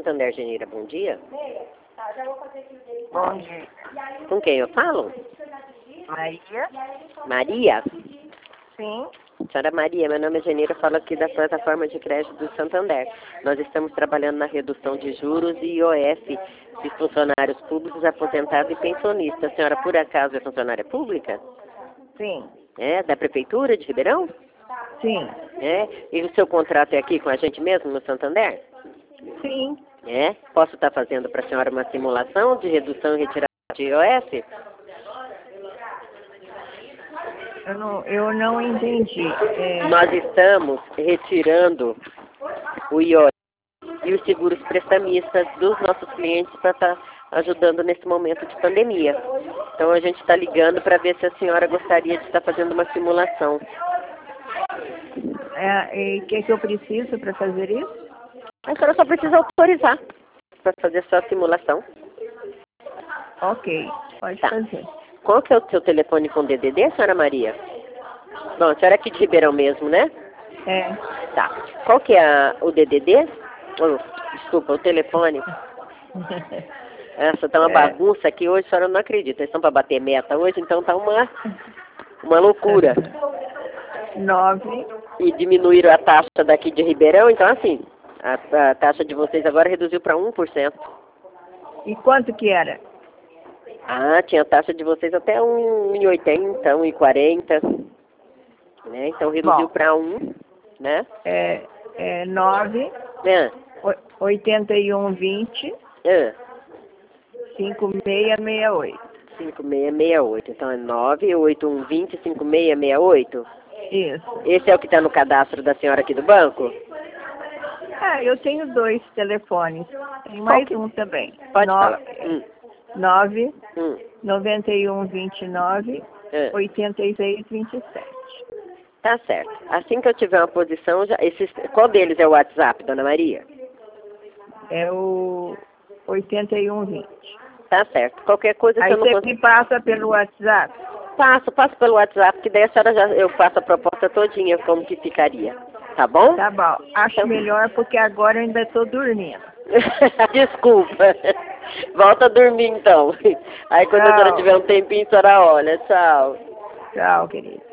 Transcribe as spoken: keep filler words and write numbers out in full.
Santander, Genira, bom dia. Bom dia. Com quem eu falo? Maria? Maria? Sim. Senhora Maria, meu nome é Genira, falo aqui da plataforma de crédito do Santander. Nós estamos trabalhando na redução de juros e I O F de funcionários públicos, aposentados e pensionistas. A senhora, por acaso, é funcionária pública? Sim. É, da Prefeitura de Ribeirão? Sim. É, e o seu contrato é aqui com a gente mesmo, no Santander? Sim. É, posso estar fazendo para a senhora uma simulação de redução e retirada de I O F? Eu não, eu não entendi. É... Nós estamos retirando o I O F e os seguros prestamistas dos nossos clientes para estar ajudando nesse momento de pandemia. Então a gente está ligando para ver se a senhora gostaria de estar fazendo uma simulação. É, e o que, que eu preciso para fazer isso? A senhora só precisa autorizar para fazer sua simulação. Ok, pode Tá. fazer. Qual que é o seu telefone com D D D, senhora Maria? Bom, a senhora é aqui de Ribeirão mesmo, né? É. Tá. Qual que é a, o D D D? Oh, desculpa, o telefone. Essa tá uma É. bagunça aqui hoje, a senhora não acredita. Eles estão para bater meta hoje, então tá uma, uma loucura. Nove. E diminuíram a taxa daqui de Ribeirão, então assim, a, a taxa de vocês agora reduziu para um por cento. E quanto que era? Ah, tinha a taxa de vocês até um e oitenta, um e quarenta. Né? Então reduziu para um, né? É, é nove, É. oitenta e um, vinte, É. cinco seis seis oito. cinco seis seis oito. Então é nove oito um vinte cinco seis seis oito. Isso. Esse é o que está no cadastro da senhora aqui do banco? Ah, eu tenho dois telefones. Tem mais que... um também. Pode no... falar. Hum. nove, Hum. noventa e um, vinte e nove, É. oitenta e seis, vinte e sete. Tá certo. Assim que eu tiver uma posição, já... Esses... qual deles é o WhatsApp, dona Maria? É o oitenta e um, vinte. Tá certo. Qualquer coisa Aí que eu não você consigo... me passa pelo WhatsApp? Passo, passo pelo WhatsApp, que daí a senhora já... eu faço a proposta todinha, como que ficaria. Tá bom? Tá bom. Acho Então... melhor porque agora eu ainda estou dormindo. Desculpa. Volta a dormir então. Aí quando Tchau. a senhora tiver um tempinho, a senhora olha. Tchau. Tchau, querido.